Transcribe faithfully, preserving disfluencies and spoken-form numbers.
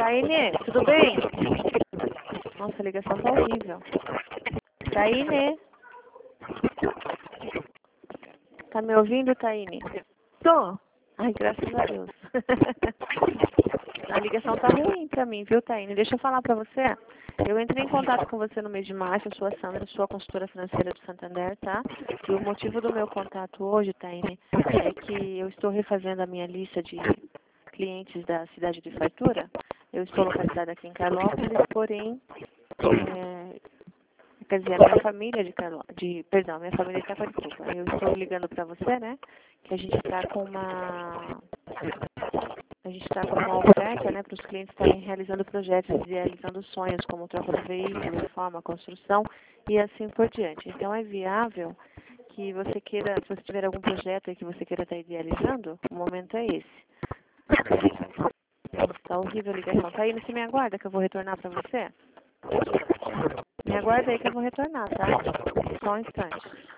Taine, tudo bem? Nossa, a ligação tá horrível. Taine? Tá me ouvindo, Taine? Tô. Ai, graças a Deus. A ligação tá ruim pra mim, viu, Taine? Deixa eu falar pra você. Eu entrei em contato com você no mês de março, eu sou a Sandra, sou a consultora financeira do Santander, tá? E o motivo do meu contato hoje, Taine, é que eu estou refazendo a minha lista de clientes da cidade de Fartura. Eu estou localizada aqui em Carlópolis, porém, é, quer dizer, a minha família de Carlópolis, de, perdão, a minha família de Itaquarituba. Eu estou ligando para você, né, que a gente está com uma, a gente está com uma oferta, né, para os clientes estarem realizando projetos, realizando sonhos, como troca de veículo, reforma, construção e assim por diante. Então, é viável que você queira, se você tiver algum projeto aí que você queira estar idealizando, o momento é esse. Tá horrível a ligação. Tá aí, você me aguarda que eu vou retornar para você? Me aguarda aí que eu vou retornar, tá? Só um instante.